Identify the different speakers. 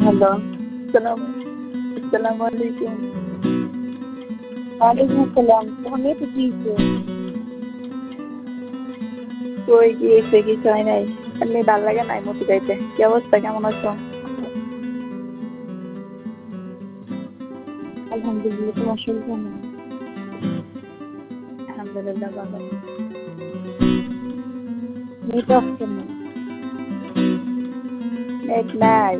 Speaker 1: Hello, আসসালামু আলাইকুম। ওয়ালাইকুম আসসালাম। তোমার মেয়েটা কি হইছে? কই কি হইছে? কিছু হয় নাই। এমনি ভাল লাগে নাই মতি যাইতে। কি অবস্থা? কেমন আছো? আলহামদুলিল্লাহ। তোমার শরীর কেমন? আলহামদুলিল্লাহ ভালো। নেট অফ কেন? নেট নাই।